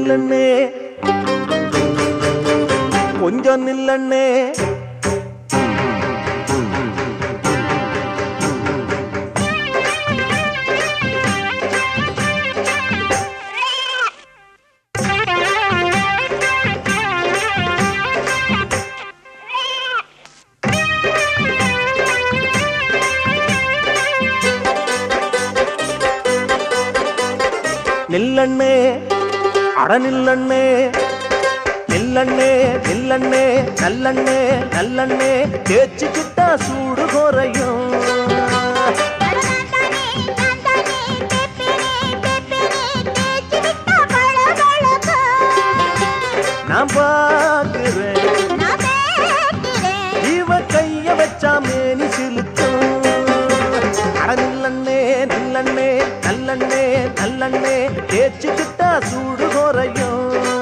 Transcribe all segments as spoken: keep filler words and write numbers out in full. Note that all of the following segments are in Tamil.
நில்லண்ணே கொஞ்சம் நில்லண்ணே நில்லண்ணே அட நில்லண்ணே நில்லண்ணே நில்லண்ணே நல்லண்ணே நல்லண்ணே தேய்ச்சிக்கிட்டா சூடு குறையும் நான் பார்க்கிறேன் இவ கைய வச்சா மேனி சிலுக்கும் அட நில்லண்ணே நில்லண்ணே நல்லண்ணே நல்லண்ணே தேய்ச்சிக்கிட்டா சூடு குறையும்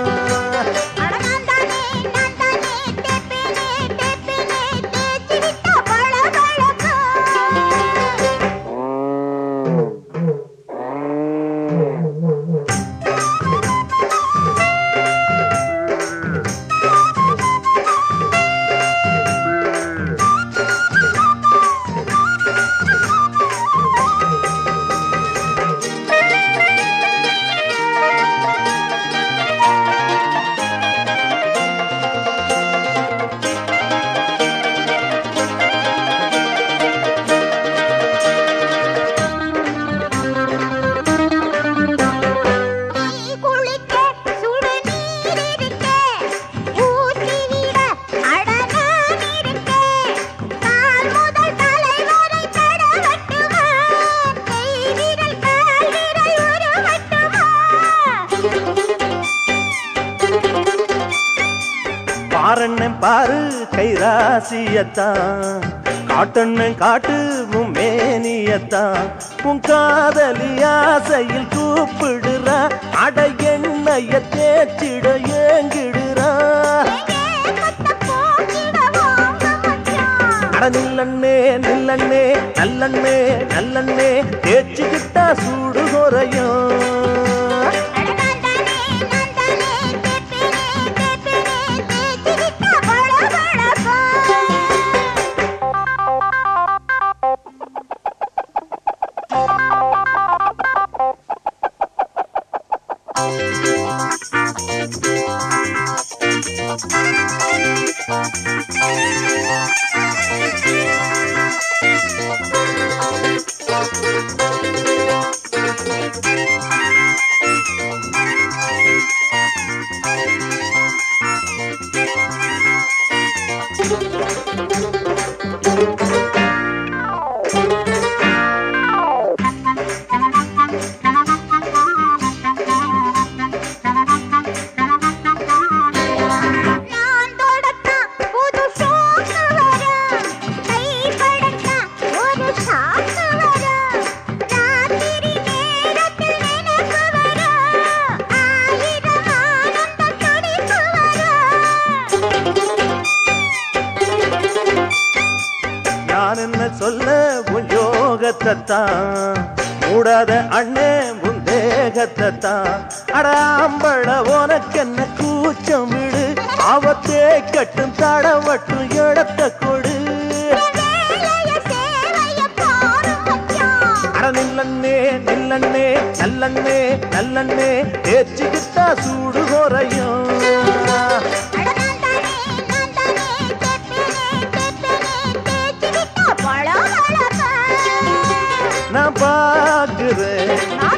பாரண்ணன் பாரு கைராசியத்தான் காட்டண்ணன் காட்டு மும்மேனியத்தான் உன் காதலி ஆசையில் கூப்பிடுறா அட எண்ணைய தேச்சிட ஏங்கிடுறா அட நில்லண்ணே நில்லண்ணே நல்லண்ணே நல்லண்ணே தேய்ச்சிக்கிட்டா சூடு குறையும் என்ன சொல்ல உன் யோகத்தான் மூடாத அண்ணே உன் தேகத்தான் அடாம்பள உனக்கென்ன கூச்சம் விடு அவத்தே கட்டும் தடவட்டும் இடத்த கொடு அட நில்லண்ணே நில்லண்ணே நல்லண்ணே நல்லண்ணே தேய்ச்சிக்கிட்டா சூடு குறையும் நான் பார்க்கிறேன்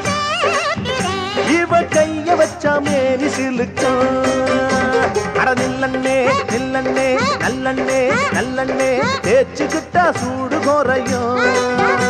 இவ கைய வச்சா மேனி சிலுக்கும் அட நில்லண்ணே நில்லண்ணே நல்லண்ணே நல்லண்ணே தேய்ச்சிக்கிட்டா சூடு குறையும்